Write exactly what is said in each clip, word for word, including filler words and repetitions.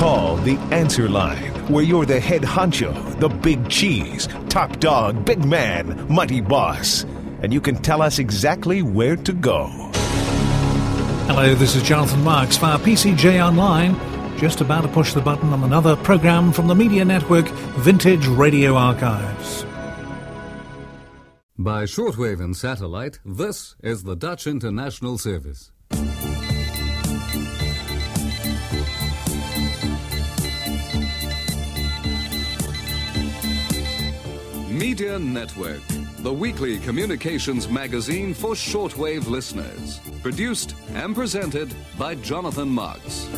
Call the Answer Line, where you're the head honcho, the big cheese, top dog, big man, mighty boss, and you can tell us exactly where to go. Hello, this is Jonathan Marks via P C J Online. Just about to push the button on another programme from the media network Vintage Radio Archives. By shortwave and satellite, this is the Dutch International Service. Media Network, the weekly communications magazine for shortwave listeners. Produced and presented by Jonathan Marks.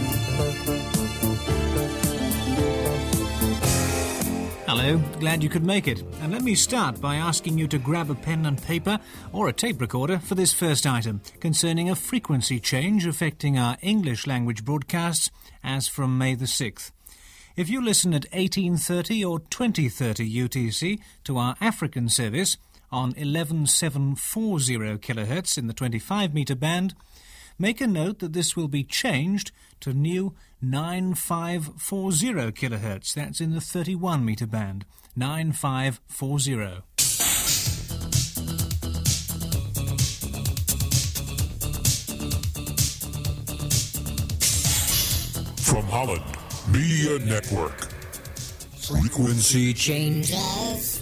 Hello, glad you could make it. And let me start by asking you to grab a pen and paper or a tape recorder for this first item concerning a frequency change affecting our English language broadcasts as from May the sixth. If you listen at eighteen thirty or twenty thirty U T C to our African service on eleven seven forty kilohertz in the twenty-five metre band, make a note that this will be changed to new nine five forty kilohertz. That's in the thirty-one metre band. nine five forty. From Holland, Media Network. Frequency changes.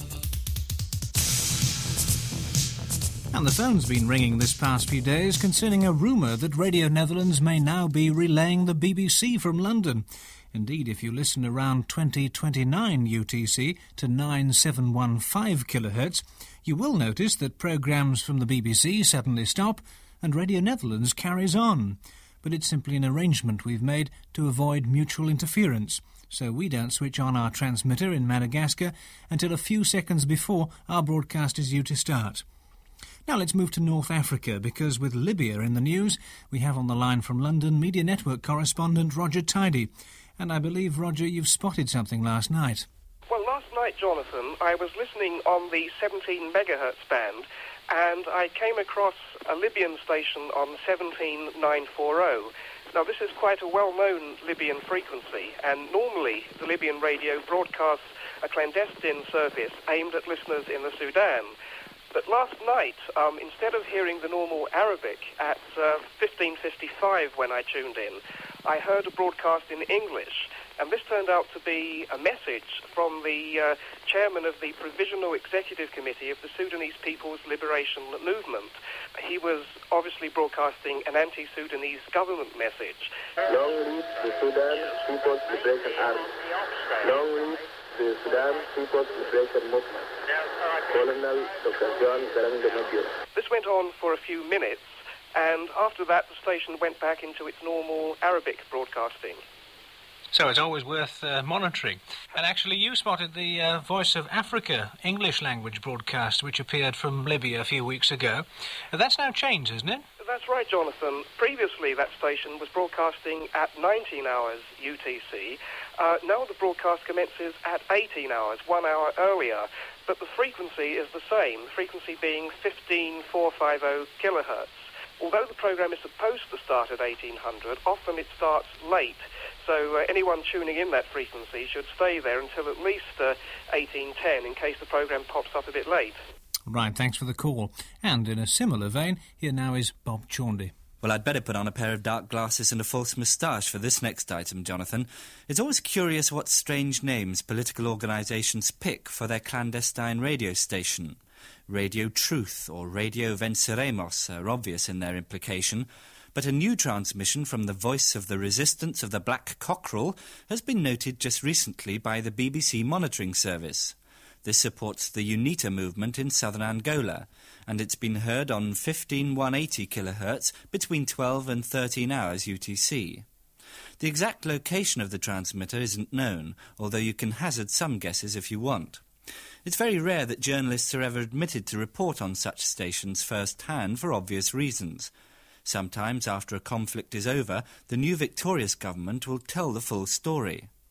And the phone's been ringing this past few days concerning a rumour that Radio Netherlands may now be relaying the B B C from London. Indeed, if you listen around twenty twenty-nine U T C to nine seven one five kilohertz, you will notice that programmes from the B B C suddenly stop and Radio Netherlands carries on. But it's simply an arrangement we've made to avoid mutual interference, so we don't switch on our transmitter in Madagascar until a few seconds before our broadcast is due to start. Now let's move to North Africa, because with Libya in the news, we have on the line from London Media Network correspondent Roger Tidy. And I believe, Roger, you've spotted something last night. Well, last night, Jonathan, I was listening on the seventeen megahertz band, and I came across a Libyan station on seventeen nine forty. Now, this is quite a well-known Libyan frequency, and normally the Libyan radio broadcasts a clandestine service aimed at listeners in the Sudan. But last night, um, instead of hearing the normal Arabic at uh, fifteen fifty-five when I tuned in, I heard a broadcast in English, and this turned out to be a message from the uh, chairman of the Provisional Executive Committee of the Sudanese People's Liberation Movement. He was obviously broadcasting an anti-Sudanese government message. Long live the Sudan People's Liberation Army. Long live the Sudan People's Liberation Movement. Colonel Doctor John Garang Matthew. This went on for a few minutes, and after that the station went back into its normal Arabic broadcasting. So it's always worth uh, monitoring. And actually you spotted the uh, Voice of Africa English language broadcast which appeared from Libya a few weeks ago. Uh, that's now changed, isn't it? That's right, Jonathan. Previously that station was broadcasting at nineteen hours U T C. Uh, now the broadcast commences at eighteen hours, one hour earlier. But the frequency is the same, the frequency being fifteen four fifty kilohertz. Although the programme is supposed to start at eighteen hundred, often it starts late. So uh, anyone tuning in that frequency should stay there until at least uh, eighteen ten in case the programme pops up a bit late. Right, thanks for the call. And in a similar vein, here now is Bob Chaundy. Well, I'd better put on a pair of dark glasses and a false moustache for this next item, Jonathan. It's always curious what strange names political organisations pick for their clandestine radio station. Radio Truth or Radio Venceremos are obvious in their implication, but a new transmission from the Voice of the Resistance of the Black Cockerel has been noted just recently by the B B C monitoring service. This supports the UNITA movement in southern Angola, and it's been heard on fifteen one eighty kilohertz between twelve and thirteen hours U T C. The exact location of the transmitter isn't known, although you can hazard some guesses if you want. It's very rare that journalists are ever admitted to report on such stations first-hand for obvious reasons. Sometimes, after a conflict is over, the new victorious government will tell the full story.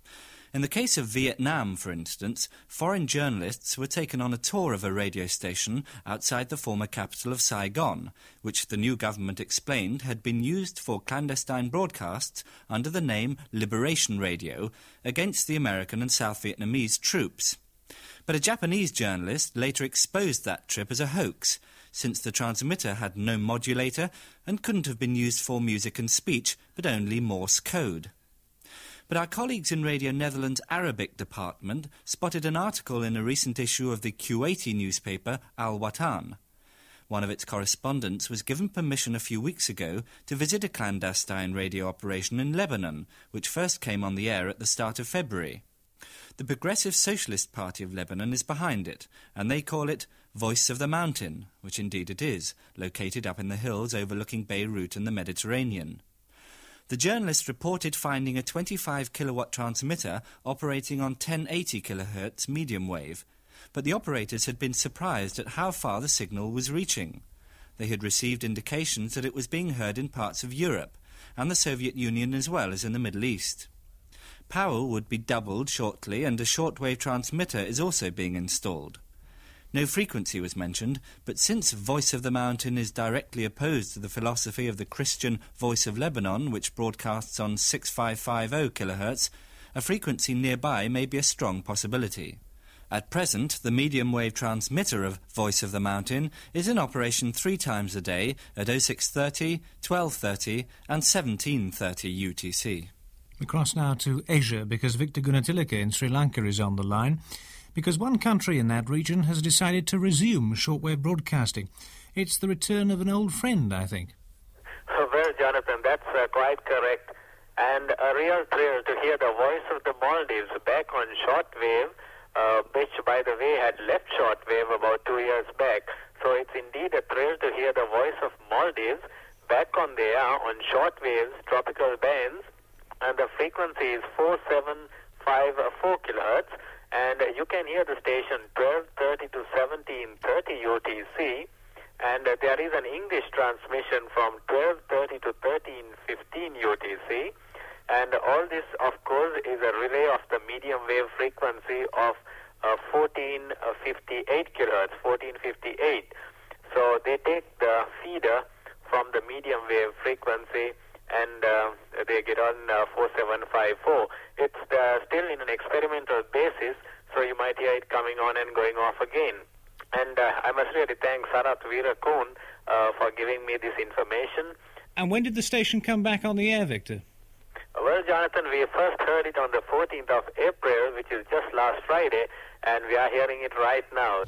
In the case of Vietnam, for instance, foreign journalists were taken on a tour of a radio station outside the former capital of Saigon, which the new government explained had been used for clandestine broadcasts under the name Liberation Radio against the American and South Vietnamese troops. But a Japanese journalist later exposed that trip as a hoax, since the transmitter had no modulator and couldn't have been used for music and speech, but only Morse code. But our colleagues in Radio Netherlands' Arabic department spotted an article in a recent issue of the Kuwaiti newspaper Al Watan. One of its correspondents was given permission a few weeks ago to visit a clandestine radio operation in Lebanon, which first came on the air at the start of February. The Progressive Socialist Party of Lebanon is behind it, and they call it Voice of the Mountain, which indeed it is, located up in the hills overlooking Beirut and the Mediterranean. The journalist reported finding a twenty-five kilowatt transmitter operating on ten eighty kilohertz medium wave, but the operators had been surprised at how far the signal was reaching. They had received indications that it was being heard in parts of Europe, and the Soviet Union as well as in the Middle East. Power would be doubled shortly, and a shortwave transmitter is also being installed. No frequency was mentioned, but since Voice of the Mountain is directly opposed to the philosophy of the Christian Voice of Lebanon, which broadcasts on sixty-five fifty kilohertz, a frequency nearby may be a strong possibility. At present, the medium-wave transmitter of Voice of the Mountain is in operation three times a day at oh six thirty, twelve thirty and seventeen thirty U T C. We cross now to Asia because Victor Gunatilaka in Sri Lanka is on the line, because one country in that region has decided to resume shortwave broadcasting. It's the return of an old friend, I think. Well, Jonathan, that's uh, quite correct. And a real thrill to hear the voice of the Maldives back on shortwave, uh, which, by the way, had left shortwave about two years back. So it's indeed a thrill to hear the voice of Maldives back on the air on shortwaves, tropical bands, and the frequency is four seven five four kilohertz, and you can hear the station twelve thirty to seventeen thirty U T C, and uh, there is an English transmission from twelve thirty to thirteen fifteen U T C, and all this, of course, is a relay of the medium wave frequency of uh, fourteen fifty-eight kilohertz, fourteen fifty-eight. So they take the feeder from the medium wave frequency, and uh, they get on uh, four seven five four. It's uh, still in an experimental basis, so you might hear it coming on and going off again. And uh, I must really thank Sarath Veerakun uh, for giving me this information. And when did the station come back on the air, Victor? Well, Jonathan, we first heard it on the fourteenth of April, which is just last Friday, and we are hearing it right now.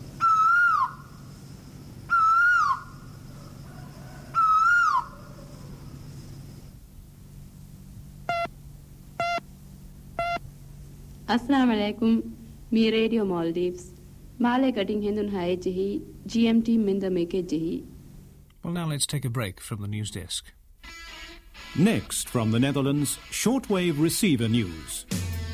Assalamu alaikum, me Radio Maldives. Male cutting Hindun hai jahi, G M T minda meke jahi. Well, now let's take a break from the news desk. Next, from the Netherlands, shortwave receiver news.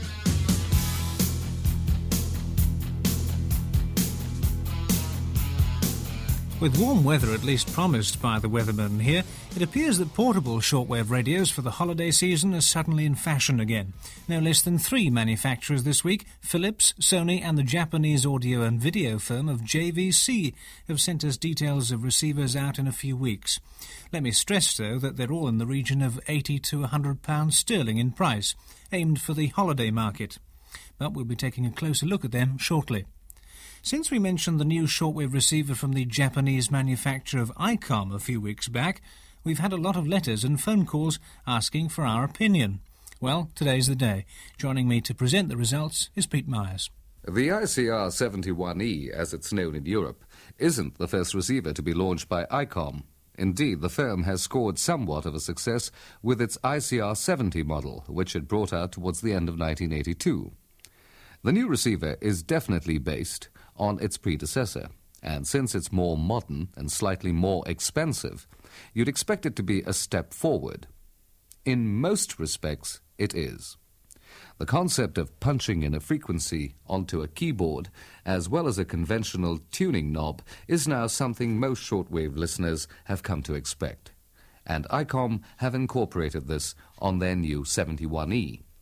With warm weather at least promised by the weatherman here, it appears that portable shortwave radios for the holiday season are suddenly in fashion again. No less than three manufacturers this week, Philips, Sony and the Japanese audio and video firm of J V C, have sent us details of receivers out in a few weeks. Let me stress, though, that they're all in the region of eighty to one hundred pounds sterling in price, aimed for the holiday market. But we'll be taking a closer look at them shortly. Since we mentioned the new shortwave receiver from the Japanese manufacturer of ICOM a few weeks back, we've had a lot of letters and phone calls asking for our opinion. Well, today's the day. Joining me to present the results is Pete Myers. The I C R seventy-one E, as it's known in Europe, isn't the first receiver to be launched by ICOM. Indeed, the firm has scored somewhat of a success with its I C R seventy model, which it brought out towards the end of nineteen eighty-two. The new receiver is definitely based on its predecessor, and since it's more modern and slightly more expensive, you'd expect it to be a step forward. In most respects, it is. The concept of punching in a frequency onto a keyboard, as well as a conventional tuning knob, is now something most shortwave listeners have come to expect, and ICOM have incorporated this on their new seventy-one E.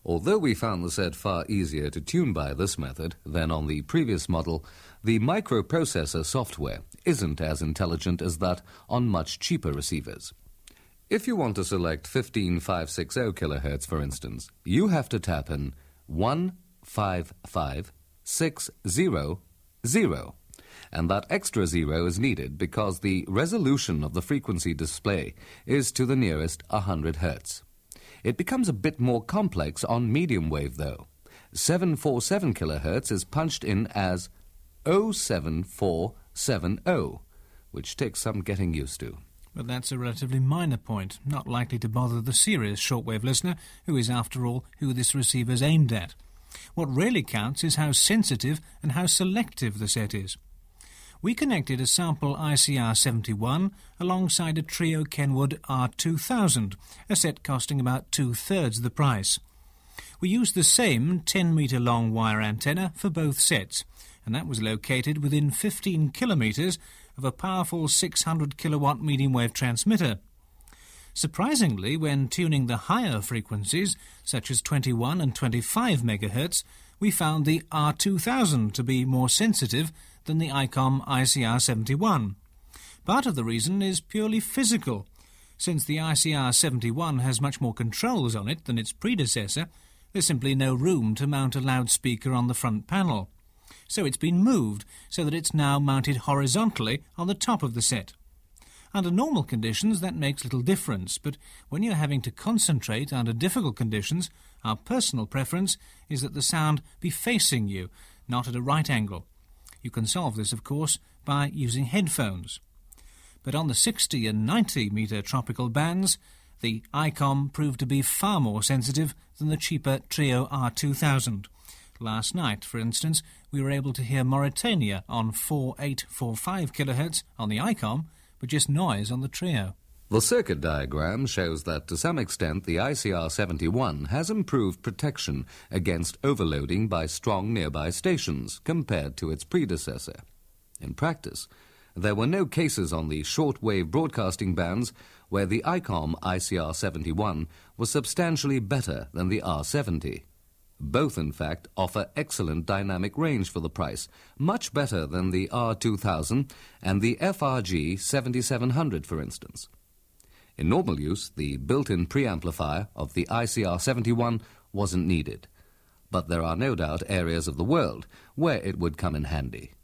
Although we found the set far easier to tune by this method than on the previous model, the microprocessor software isn't as intelligent as that on much cheaper receivers. If you want to select fifteen thousand five hundred sixty kilohertz, for instance, you have to tap in one five five six zero zero, and that extra zero is needed because the resolution of the frequency display is to the nearest one hundred hertz. It becomes a bit more complex on medium wave, though. seven forty-seven kilohertz is punched in as oh seven four seven oh, which takes some getting used to. But that's a relatively minor point, not likely to bother the serious shortwave listener, who is, after all, who this receiver's aimed at. What really counts is how sensitive and how selective the set is. We connected a sample I C R seventy-one alongside a Trio Kenwood R two thousand, a set costing about two-thirds the price. We used the same ten-metre-long wire antenna for both sets, and that was located within fifteen kilometres of a powerful six hundred kilowatt medium wave transmitter. Surprisingly, when tuning the higher frequencies, such as twenty-one and twenty-five megahertz, we found the R two thousand to be more sensitive than the ICOM I C R seventy-one. Part of the reason is purely physical. Since the I C R seventy-one has much more controls on it than its predecessor, there's simply no room to mount a loudspeaker on the front panel. So it's been moved so that it's now mounted horizontally on the top of the set. Under normal conditions, that makes little difference, but when you're having to concentrate under difficult conditions, our personal preference is that the sound be facing you, not at a right angle. You can solve this, of course, by using headphones. But on the sixty and ninety metre tropical bands, the ICOM proved to be far more sensitive than the cheaper Trio R two thousand. Last night, for instance, we were able to hear Mauritania on four eight four five kilohertz on the ICOM, but just noise on the Trio. The circuit diagram shows that to some extent the I C R seventy-one has improved protection against overloading by strong nearby stations compared to its predecessor. In practice, there were no cases on the shortwave broadcasting bands where the ICOM I C R seventy-one was substantially better than the R seventy. Both, in fact, offer excellent dynamic range for the price, much better than the R two thousand and the F R G seventy-seven hundred, for instance. In normal use, the built-in preamplifier of the I C R seventy-one wasn't needed, but there are no doubt areas of the world where it would come in handy.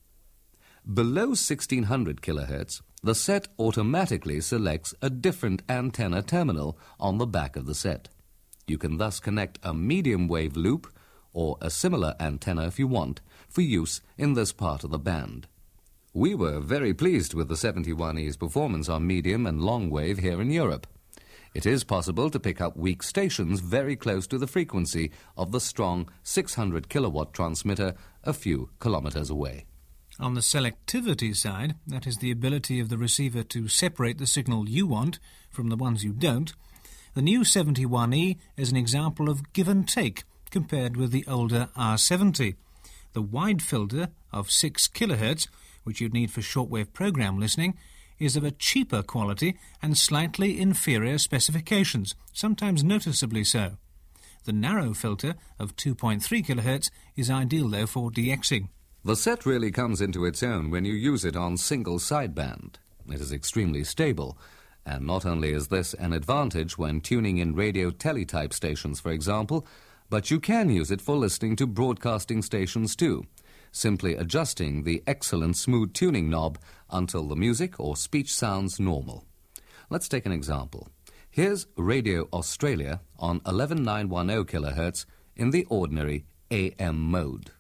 Below sixteen hundred kilohertz, the set automatically selects a different antenna terminal on the back of the set. You can thus connect a medium-wave loop, or a similar antenna if you want, for use in this part of the band. We were very pleased with the seventy-one E's performance on medium and long wave here in Europe. It is possible to pick up weak stations very close to the frequency of the strong six hundred kilowatt transmitter a few kilometres away. On the selectivity side, that is the ability of the receiver to separate the signal you want from the ones you don't, the new seventy-one E is an example of give and take compared with the older R seventy. The wide filter of six kilohertz, which you'd need for shortwave program listening, is of a cheaper quality and slightly inferior specifications, sometimes noticeably so. The narrow filter of two point three kilohertz is ideal, though, for DXing. The set really comes into its own when you use it on single sideband. It is extremely stable, and not only is this an advantage when tuning in radio teletype stations, for example, but you can use it for listening to broadcasting stations too, simply adjusting the excellent smooth tuning knob until the music or speech sounds normal. Let's take an example. Here's Radio Australia on eleven thousand nine hundred ten kilohertz in the ordinary A M mode.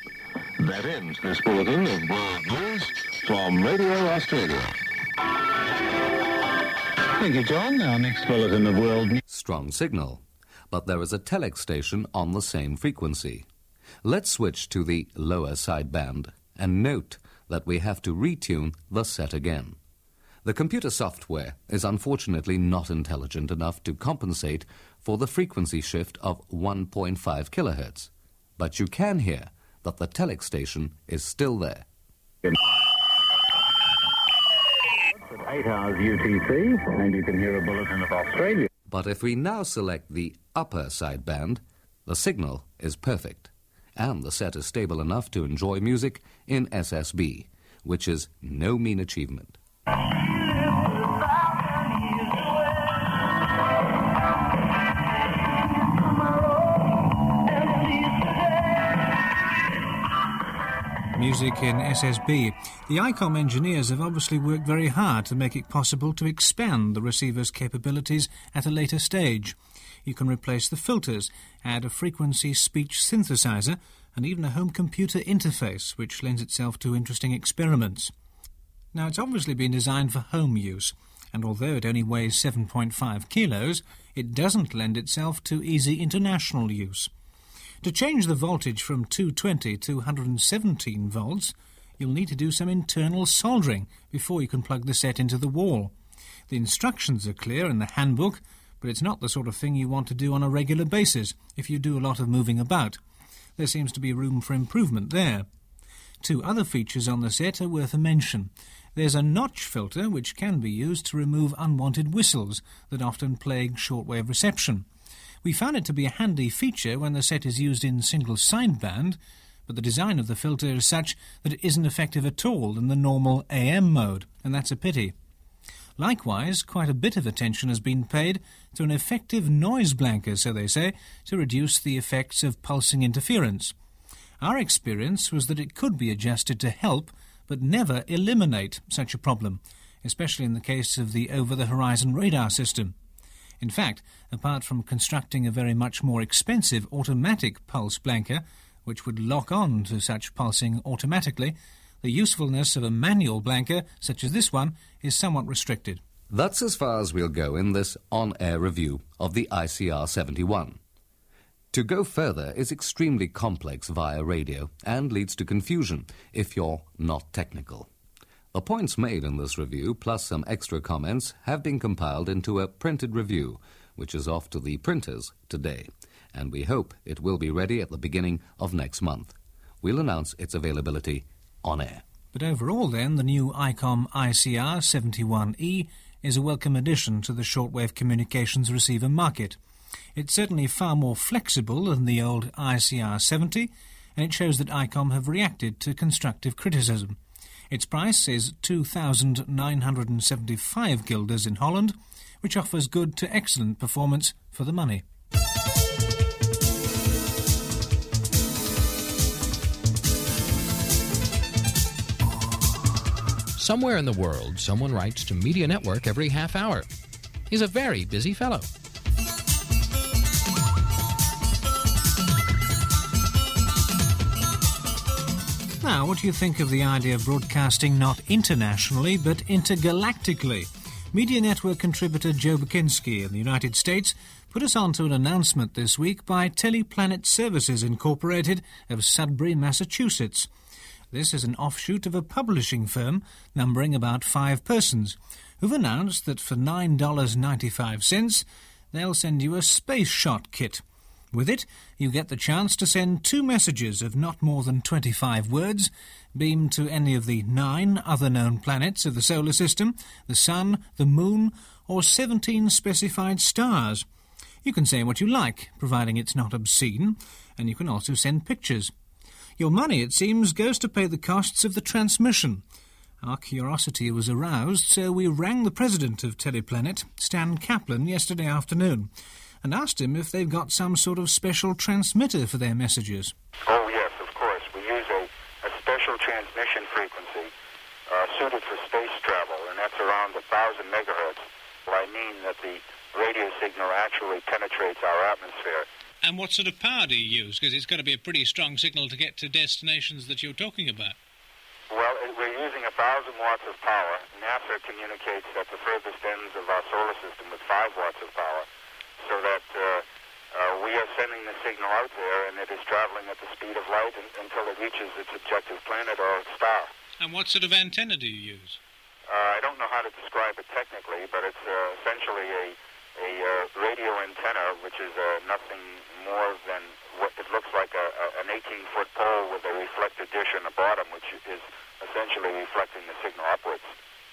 That ends this bulletin of world news from Radio Australia. Thank you, John. Our next bulletin of world news. Strong signal, but there is a telex station on the same frequency. Let's switch to the lower sideband and note that we have to retune the set again. The computer software is unfortunately not intelligent enough to compensate for the frequency shift of one point five kilohertz, but you can hear that the telex station is still there. Eight hours U T C, and you can hear a bulletin of Australia. But if we now select the upper sideband, The signal is perfect, and the set is stable enough to enjoy music in S S B, which is no mean achievement. Music in S S B. The I COM engineers have obviously worked very hard to make it possible to expand the receiver's capabilities at a later stage. You can replace the filters, add a frequency speech synthesizer, and even a home computer interface, which lends itself to interesting experiments. Now, it's obviously been designed for home use, and although it only weighs seven point five kilos, it doesn't lend itself to easy international use. To change the voltage from two twenty to one hundred seventeen volts, you'll need to do some internal soldering before you can plug the set into the wall. The instructions are clear in the handbook, but it's not the sort of thing you want to do on a regular basis if you do a lot of moving about. There seems to be room for improvement there. Two other features on the set are worth a mention. There's a notch filter which can be used to remove unwanted whistles that often plague shortwave reception. We found it to be a handy feature when the set is used in single sideband, but the design of the filter is such that it isn't effective at all in the normal A M mode, and that's a pity. Likewise, quite a bit of attention has been paid to an effective noise blanker, so they say, to reduce the effects of pulsing interference. Our experience was that it could be adjusted to help, but never eliminate such a problem, especially in the case of the over-the-horizon radar system. In fact, apart from constructing a very much more expensive automatic pulse blanker, which would lock on to such pulsing automatically, the usefulness of a manual blanker, such as this one, is somewhat restricted. That's as far as we'll go in this on-air review of the I C R seventy-one. To go further is extremely complex via radio and leads to confusion if you're not technical. The points made in this review, plus some extra comments, have been compiled into a printed review, which is off to the printers today, and we hope it will be ready at the beginning of next month. We'll announce its availability on air. But overall, then, the new I COM I C R seventy-one E is a welcome addition to the shortwave communications receiver market. It's certainly far more flexible than the old I C R seventy, and it shows that I COM have reacted to constructive criticism. Its price is two thousand nine hundred seventy-five guilders in Holland, which offers good to excellent performance for the money. Somewhere in the world, someone writes to Media Network every half hour. He's a very busy fellow. Now, what do you think of the idea of broadcasting not internationally, but intergalactically? Media Network contributor Joe Bakinski in the United States put us on to an announcement this week by Teleplanet Services Incorporated of Sudbury, Massachusetts. This is an offshoot of a publishing firm numbering about five persons, who've announced that for nine dollars and ninety-five cents they'll send you a space shot kit. With it, you get the chance to send two messages of not more than twenty-five words, beamed to any of the nine other known planets of the solar system, the Sun, the Moon, or seventeen specified stars. You can say what you like, providing it's not obscene, and you can also send pictures. Your money, it seems, goes to pay the costs of the transmission. Our curiosity was aroused, so we rang the president of Teleplanet, Stan Kaplan, yesterday afternoon, and asked him if they've got some sort of special transmitter for their messages. Oh, yes, of course. We use a, a special transmission frequency uh, suited for space travel, and that's around one thousand megahertz. Well, I mean that the radio signal actually penetrates our atmosphere. And what sort of power do you use? Because it's got to be a pretty strong signal to get to destinations that you're talking about. Well, we're using one thousand watts of power. NASA communicates at the furthest ends of our solar system with five watts of power, so that uh, uh, we are sending the signal out there, and it is traveling at the speed of light in, until it reaches its objective planet or star. And what sort of antenna do you use? Uh, I don't know how to describe it technically, but it's uh, essentially a, a uh, radio antenna, which is uh, nothing more than what it looks like a, a, an eighteen-foot pole with a reflector dish on the bottom, which is essentially reflecting the signal upwards.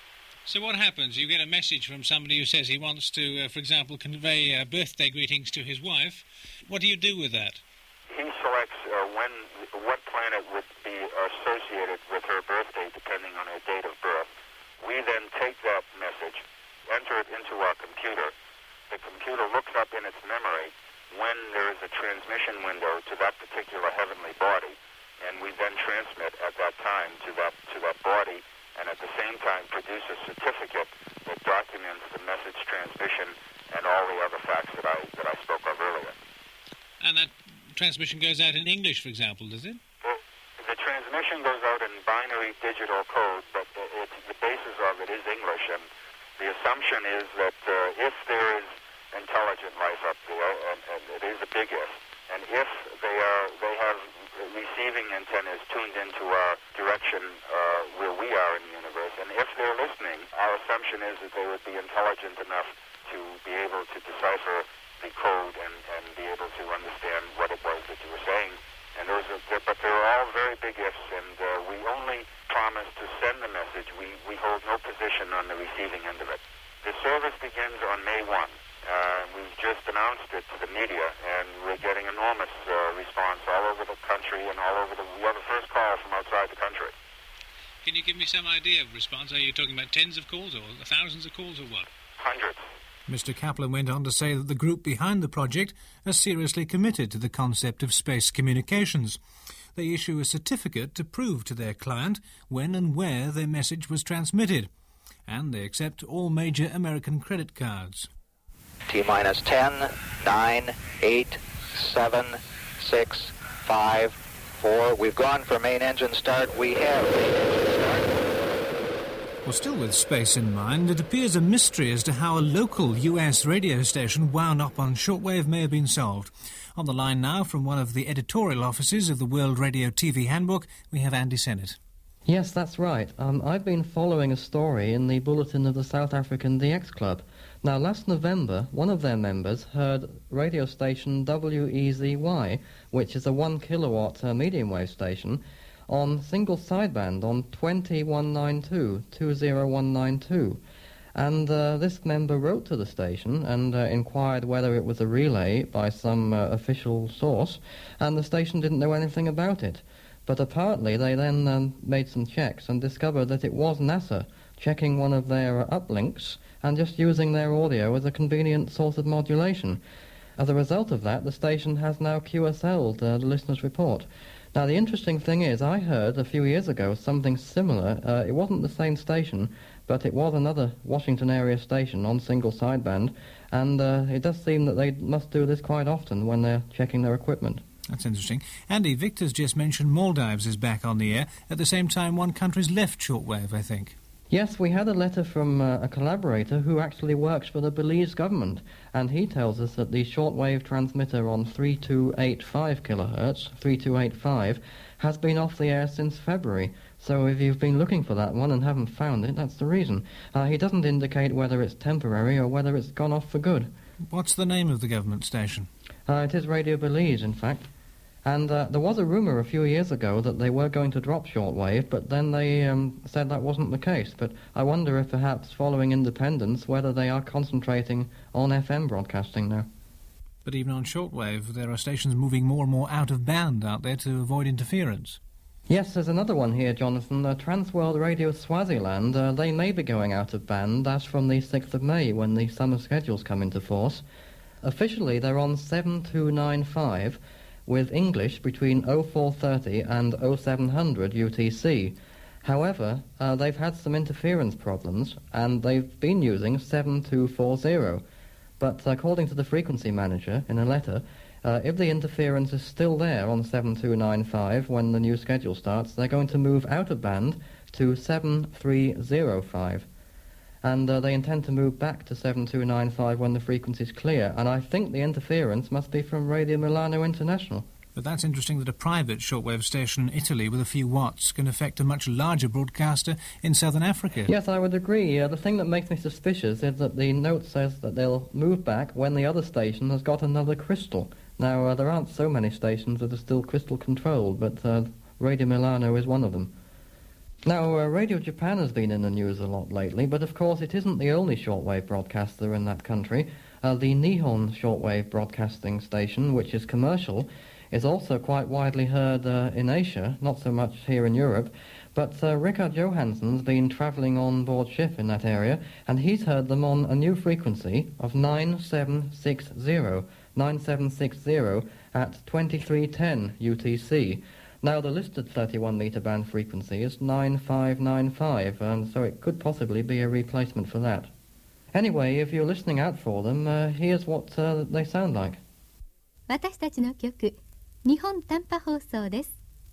So what happens? You get a message from somebody who says he wants to, uh, for example, convey uh, birthday greetings to his wife. What do you do with that? He selects uh, when, what planet would be associated with her birthday, depending on her date of birth. We then take that message, enter it into our computer. The computer looks up in its memory when there is a transmission window to that particular heavenly body, and we then transmit at that time to that to that body, and at the same time produce a certificate that documents the message transmission and all the other facts that I that I spoke of earlier. And that transmission goes out in English, for example, does it? The, the transmission goes out in binary digital code, but the, it, the basis of it is English, and the assumption is that uh, if there is intelligent life up there, and, and it is a big if, and if they are they have receiving antennas tuned into our direction uh, where we are in the universe, and if they're listening, our assumption is that they would be intelligent enough to be able to decipher the code and, and be able to understand what it was that you were saying. And those are, but they're all very big ifs, and uh, we only promise to send the message. We, we hold no position on the receiving end of it. The service begins on May first. Uh, we've just announced it to the media, and we're getting enormous uh, response all over the country and all over the... We are the first call from outside the country. Can you give me some idea of response? Are you talking about tens of calls or thousands of calls or what? Hundreds. Mister Kaplan went on to say that the group behind the project are seriously committed to the concept of space communications. They issue a certificate to prove to their client when and where their message was transmitted, and they accept all major American credit cards. T-minus ten, nine, eight, seven, six, five, four. We've gone for main engine start. We have main engine start. Well, still with space in mind, it appears a mystery as to how a local U S radio station wound up on shortwave may have been solved. On the line now from one of the editorial offices of the World Radio T V Handbook, we have Andy Sennett. Yes, that's right. Um, I've been following a story in the bulletin of the South African D X Club. Now, last November, one of their members heard radio station W E Z Y, which is a one kilowatt uh, medium wave station, on single sideband on two one nine two, two zero one nine two. And uh, this member wrote to the station and uh, inquired whether it was a relay by some uh, official source, and the station didn't know anything about it. But apparently they then um, made some checks and discovered that it was NASA checking one of their uh, uplinks and just using their audio as a convenient source of modulation. As a result of that, the station has now Q S L'd uh, the listener's report. Now, the interesting thing is, I heard a few years ago something similar. Uh, it wasn't the same station, but it was another Washington area station on single sideband, and uh, it does seem that they must do this quite often when they're checking their equipment. That's interesting. Andy, Victor's just mentioned Maldives is back on the air. At the same time, one country's left shortwave, I think. Yes, we had a letter from uh, a collaborator who actually works for the Belize government, and he tells us that the shortwave transmitter on three two eight five kilohertz, three two eight five, has been off the air since February. So if you've been looking for that one and haven't found it, that's the reason. Uh, he doesn't indicate whether it's temporary or whether it's gone off for good. What's the name of the government station? Uh, it is Radio Belize, in fact. And uh, there was a rumour a few years ago that they were going to drop shortwave, but then they um, said that wasn't the case. But I wonder if perhaps following independence, whether they are concentrating on F M broadcasting now. But even on shortwave, there are stations moving more and more out of band out there to avoid interference. Yes, there's another one here, Jonathan. Uh, Transworld Radio Swaziland, uh, they may be going out of band as from the sixth of May when the summer schedules come into force. Officially, they're on seven two nine five, with English between oh four thirty and oh seven hundred U T C. However, uh, they've had some interference problems, and they've been using seven two four zero. But according to the frequency manager in a letter, uh, if the interference is still there on seven two nine five when the new schedule starts, they're going to move out of band to seven three zero five. And uh, they intend to move back to seven two nine five when the frequency's clear, and I think the interference must be from Radio Milano International. But that's interesting that a private shortwave station in Italy with a few watts can affect a much larger broadcaster in southern Africa. Yes, I would agree. Uh, the thing that makes me suspicious is that the note says that they'll move back when the other station has got another crystal. Now, uh, there aren't so many stations that are still crystal-controlled, but uh, Radio Milano is one of them. Now, uh, Radio Japan has been in the news a lot lately, but of course it isn't the only shortwave broadcaster in that country. Uh, the Nihon shortwave broadcasting station, which is commercial, is also quite widely heard uh, in Asia, not so much here in Europe. But uh, Richard Johansson's been travelling on board ship in that area, and he's heard them on a new frequency of nine seven six zero, nine seven six zero at twenty-three ten U T C. Now, the listed thirty-one metre band frequency is nine five nine five, and so it could possibly be a replacement for that. Anyway, if you're listening out for them, uh, here's what uh, they sound like. 私たちの曲、日本短波放送です。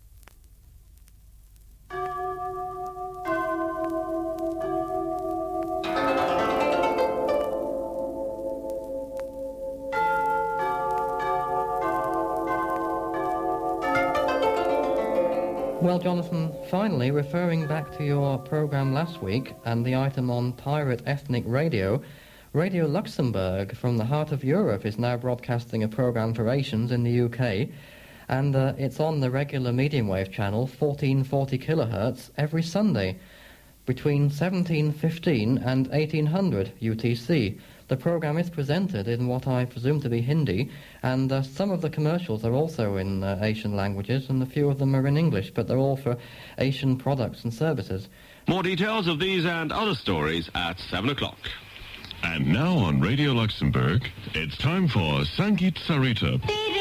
Well, Jonathan, finally, referring back to your programme last week and the item on pirate ethnic radio, Radio Luxembourg from the heart of Europe is now broadcasting a programme for Asians in the U K, and uh, it's on the regular medium wave channel, fourteen forty kilohertz, every Sunday, between seventeen fifteen and eighteen hundred U T C. The programme is presented in what I presume to be Hindi, and uh, some of the commercials are also in uh, Asian languages, and a few of them are in English, but they're all for Asian products and services. More details of these and other stories at seven o'clock. And now on Radio Luxembourg, it's time for Sangeet Sarita.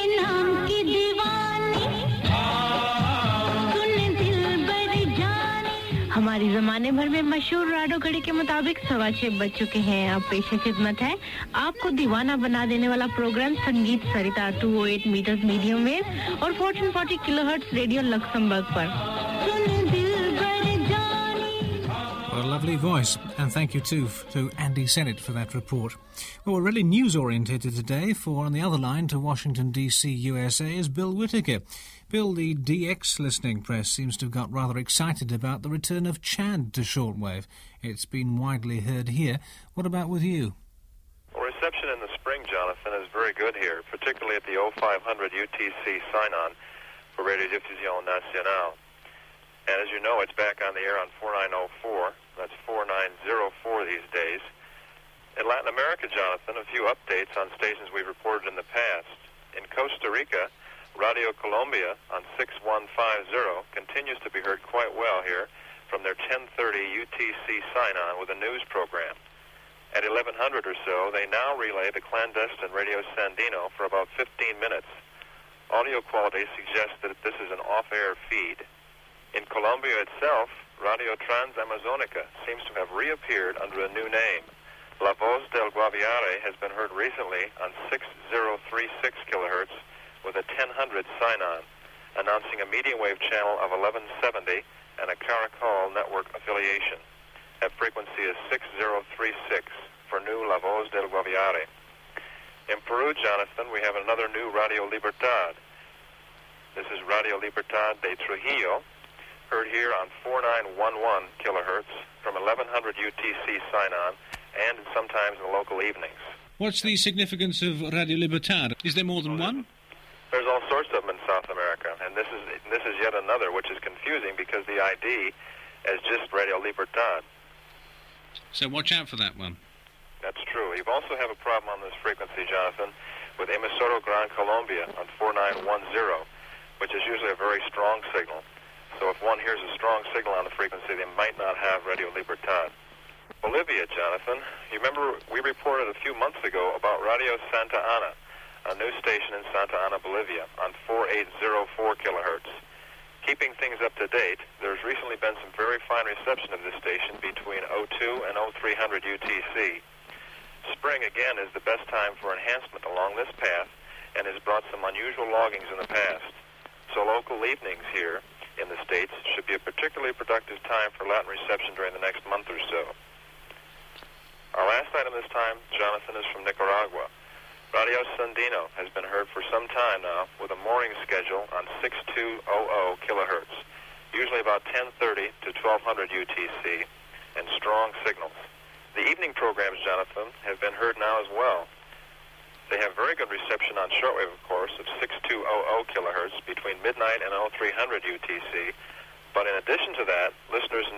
हमारी जमाने भर में मशहूर Rado घड़ी के मुताबिक सवा छह बज चुके हैं। अब पेशे खिदमत है आपको दीवाना बना देने वाला प्रोग्राम संगीत सरिता दो सौ आठ मीटर्स मीडियम वेव और चौदह सौ चालीस किलोहर्ट्ज रेडियो लक्समबर्ग पर। What a lovely voice, and thank you too to Andy Sennett for that report. Well, we're really news-orientated today, for on the other line to Washington, D C, U S A is Bill Whittaker. Bill, the D X listening press seems to have got rather excited about the return of Chad to shortwave. It's been widely heard here. What about with you? Well, reception in the spring, Jonathan, is very good here, particularly at the oh five hundred U T C sign-on for Radio Diffusion Nationale. And as you know, it's back on the air on forty-nine oh four. That's forty-nine oh four these days. In Latin America, Jonathan, a few updates on stations we've reported in the past. In Costa Rica, Radio Colombia on six one five zero continues to be heard quite well here from their ten thirty U T C sign-on with a news program. At eleven hundred or so, they now relay the clandestine Radio Sandino for about fifteen minutes. Audio quality suggests that this is an off-air feed. In Colombia itself, Radio Transamazónica seems to have reappeared under a new name. La Voz del Guaviare has been heard recently on six oh three six kilohertz with a ten hundred sign-on, announcing a medium wave channel of eleven seventy and a Caracol network affiliation. That frequency is six oh three six for new La Voz del Guaviare. In Peru, Jonathan, we have another new Radio Libertad. This is Radio Libertad de Trujillo, heard here on forty-nine eleven kilohertz from eleven hundred U T C sign-on and sometimes in the local evenings. What's the significance of Radio Libertad? Is there more than one? There's all sorts of them in South America, and this is this is yet another, which is confusing because the I D is just Radio Libertad. So watch out for that one. That's true. You also have a problem on this frequency, Jonathan, with Emisoro Gran Colombia on forty-nine ten, which is usually a very strong signal. So if one hears a strong signal on the frequency, they might not have Radio Libertad. Bolivia, Jonathan, you remember we reported a few months ago about Radio Santa Ana, a new station in Santa Ana, Bolivia, on forty-eight oh four kilohertz. Keeping things up to date, there's recently been some very fine reception of this station between oh two and oh three hundred U T C. Spring, again, is the best time for enhancement along this path and has brought some unusual loggings in the past. So local evenings here in the States should be a particularly productive time for Latin reception during the next month or so. Our last item this time, Jonathan, is from Nicaragua. Radio Sandino has been heard for some time now with a morning schedule on sixty-two hundred kilohertz, usually about ten thirty to twelve hundred U T C, and strong signals. The evening programs, Jonathan, have been heard now as well. They have very good reception on shortwave, of course, of sixty-two hundred kilohertz between midnight and oh three hundred U T C. But in addition to that, listeners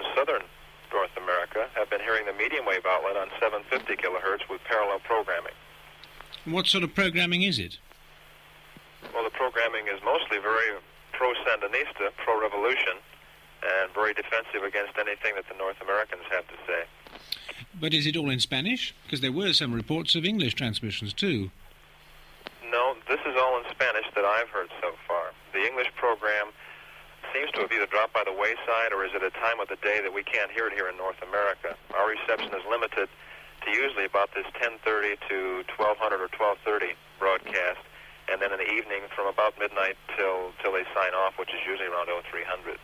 And what sort of programming is it? Well, the programming is mostly very pro-Sandinista, pro-revolution, and very defensive against anything that the North Americans have to say. But is it all in Spanish? Because there were some reports of English transmissions too. No, this is all in Spanish that I've heard so far. The English program seems to have either dropped by the wayside or is at a time of the day that we can't hear it here in North America. Our reception is limited to usually about this ten thirty to twelve hundred or twelve thirty broadcast, and then in the evening from about midnight till till they sign off, which is usually around oh three hundred.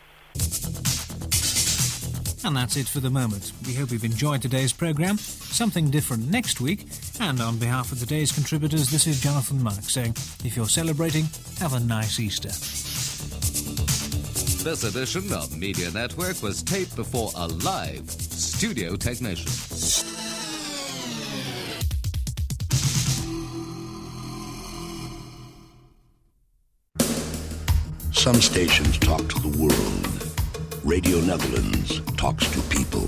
And that's it for the moment. We hope you've enjoyed today's programme. Something different next week. And on behalf of today's contributors, this is Jonathan Mark saying, if you're celebrating, have a nice Easter. This edition of Media Network was taped before a live studio technician. Some stations talk to the world. Radio Netherlands talks to people.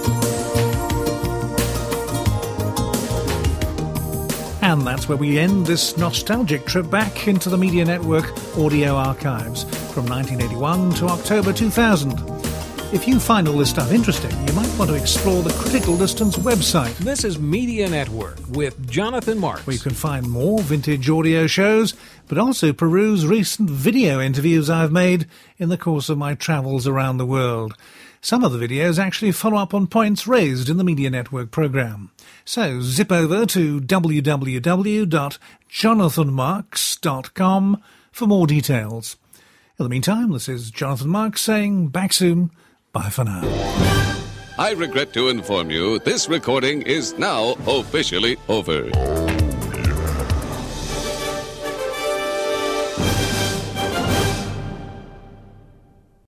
And that's where we end this nostalgic trip back into the Media Network audio archives from nineteen eighty-one to October two thousand. If you find all this stuff interesting, you might want to explore the Critical Distance website. This is Media Network with Jonathan Marks, where you can find more vintage audio shows, but also peruse recent video interviews I've made in the course of my travels around the world. Some of the videos actually follow up on points raised in the Media Network programme. So zip over to w w w dot jonathan marks dot com for more details. In the meantime, this is Jonathan Marks saying back soon. Bye for now. I regret to inform you this recording is now officially over.